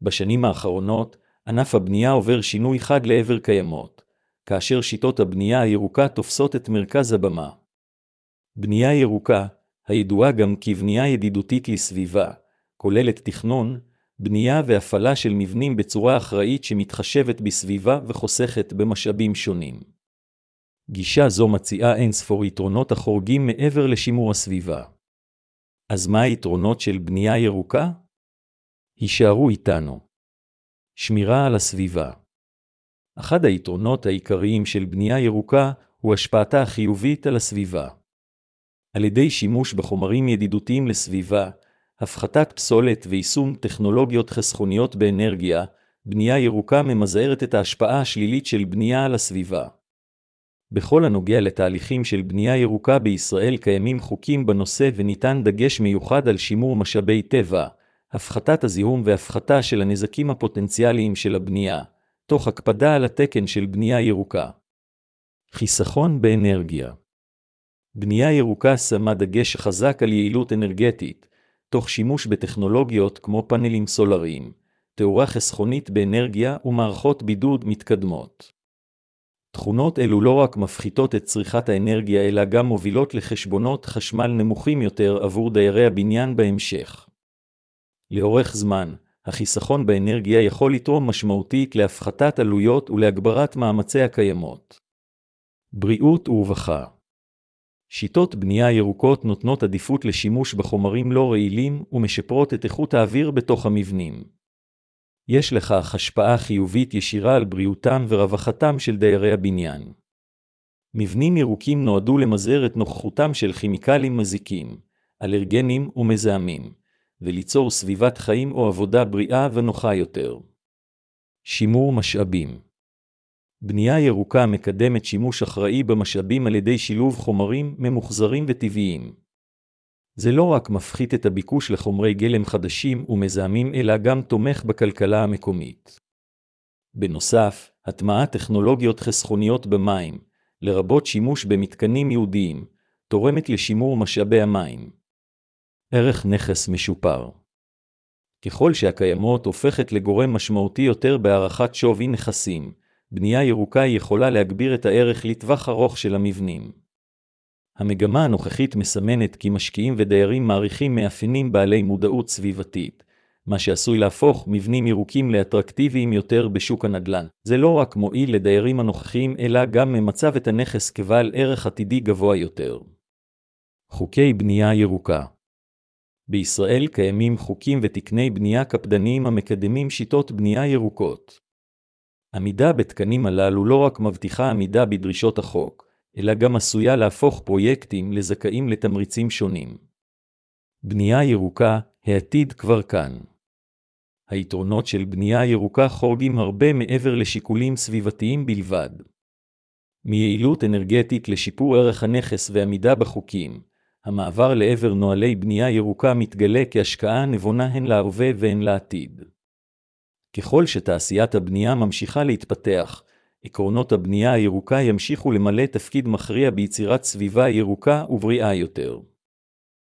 בשנים האחרונות, ענף הבנייה עובר שינוי חד לעבר קיימות, כאשר שיטות הבנייה הירוקה תופסות את מרכז הבמה. בנייה ירוקה, הידועה גם כבנייה ידידותית לסביבה, כוללת תכנון, בנייה והפעלה של מבנים בצורה אחראית שמתחשבת בסביבה וחוסכת במשאבים שונים. גישה זו מציעה אינספור יתרונות החורגים מעבר לשימור הסביבה. אז מה היתרונות של בנייה ירוקה? הישארו איתנו. שמירה על הסביבה. אחד היתרונות העיקריים של בנייה ירוקה הוא השפעתה החיובית על הסביבה. על ידי שימוש בחומרים ידידותיים לסביבה, הפחתת פסולת ויישום טכנולוגיות חסכוניות באנרגיה, בנייה ירוקה ממזערת את ההשפעה השלילית של בנייה על הסביבה. בכל הנוגע לתהליכים של בנייה ירוקה בישראל קיימים חוקים בנושא וניתן דגש מיוחד על שימור משאבי טבע, הפחתת הזיהום והפחתה של הנזקים הפוטנציאליים של הבנייה, תוך הקפדה על התקן של בנייה ירוקה. חיסכון באנרגיה. בנייה ירוקה שמה דגש חזק על יעילות אנרגטית, תוך שימוש בטכנולוגיות כמו פאנלים סולריים, תאורה חסכונית באנרגיה ומערכות בידוד מתקדמות. תכונות אלו לא רק מפחיתות את צריכת האנרגיה אלא גם מובילות לחשבונות חשמל נמוכים יותר עבור דיירי הבניין בהמשך. לאורך זמן, החיסכון באנרגיה יכול לתרום משמעותית להפחתת עלויות ולהגברת מאמצי הקיימות. בריאות ורווחה. שיטות בנייה ירוקות נותנות עדיפות לשימוש בחומרים לא רעילים ומשפרות את איכות האוויר בתוך המבנים. יש לכך השפעה חיובית ישירה על בריאותם ורווחתם של דיירי הבניין. מבנים ירוקים נועדו למזער את נוכחותם של כימיקלים מזיקים, אלרגנים ומזהמים, וליצור סביבת חיים או עבודה בריאה ונוחה יותר. שימור משאבים. בנייה ירוקה מקדמת שימוש אחראי במשאבים על ידי שילוב חומרים ממוחזרים וטבעיים. זה לא רק מפחית את הביקוש לחומרי גלם חדשים ומזהמים אלא גם תומך בכלכלה המקומית. בנוסף, הטמעת טכנולוגיות חסכוניות במים, לרבות שימוש במתקנים ייעודיים, תורמת לשימור משאבי המים. ערך נכס משופר. ככל שהקיימות הופכת לגורם משמעותי יותר בהערכת שווי נכסים, בנייה ירוקה יכולה להגביר את הערך לטווח ארוך של המבנים. המגמה הנוכחית מסמנת כי משקיעים ודיירים מעריכים מאפיינים בעלי מודעות סביבתית, מה שעשוי להפוך מבנים ירוקים לאטרקטיביים יותר בשוק הנדל"ן. זה לא רק מועיל לדיירים הנוכחיים אלא גם ממצב את הנכס כבעל ערך עתידי גבוה יותר. חוקי בנייה ירוקה. בישראל קיימים חוקים ותקני בנייה קפדניים המקדמים שיטות בנייה ירוקות. עמידה בתקנים הללו לא רק מבטיחה עמידה בדרישות החוק, אלא גם עשויה להפוך פרויקטים לזכאים לתמריצים שונים. בנייה ירוקה, העתיד כבר כאן. היתרונות של בנייה ירוקה חורגים הרבה מעבר לשיקולים סביבתיים בלבד. מיעילות אנרגטית לשיפור ערך הנכס ועמידה בחוקים, המעבר לעבר נוהלי בנייה ירוקה מתגלה כהשקעה נבונה הן להווה והן לעתיד. ככל שתעשיית הבנייה ממשיכה להתפתח, עקרונות הבנייה הירוקה ימשיכו למלא תפקיד מכריע ביצירת סביבה ירוקה ובריאה יותר.